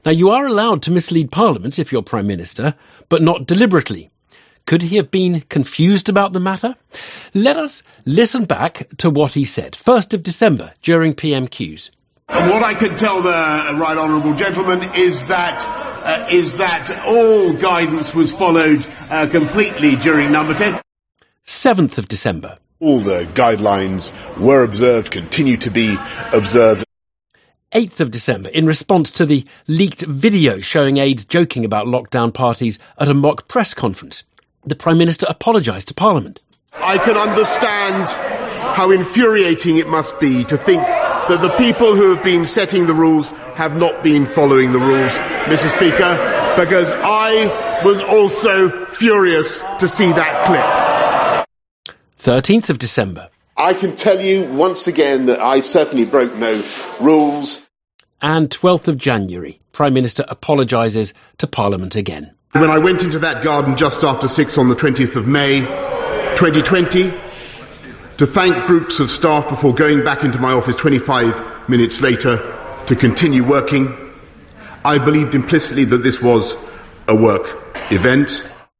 Now, you are allowed to mislead Parliament if you're Prime Minister, but not deliberately. Could he have been confused about the matter? Let us listen back to what he said, 1st of December, during PMQs. What I can tell the right honourable gentleman is that all guidance was followed completely during number 10. 7th of December. All the guidelines were observed, continue to be observed. 8th of December, in response to the leaked video showing aides joking about lockdown parties at a mock press conference, the Prime Minister apologised to Parliament. I can understand how infuriating it must be to think that the people who have been setting the rules have not been following the rules, Mr. Speaker, because I was also furious to see that clip. 13th of December. I can tell you once again that I certainly broke no rules. And 12th of January, Prime Minister apologises to Parliament again. When I went into that garden just after 6 on the 20th of May, 2020, to thank groups of staff before going back into my office 25 minutes later to continue working, I believed implicitly that this was a work event.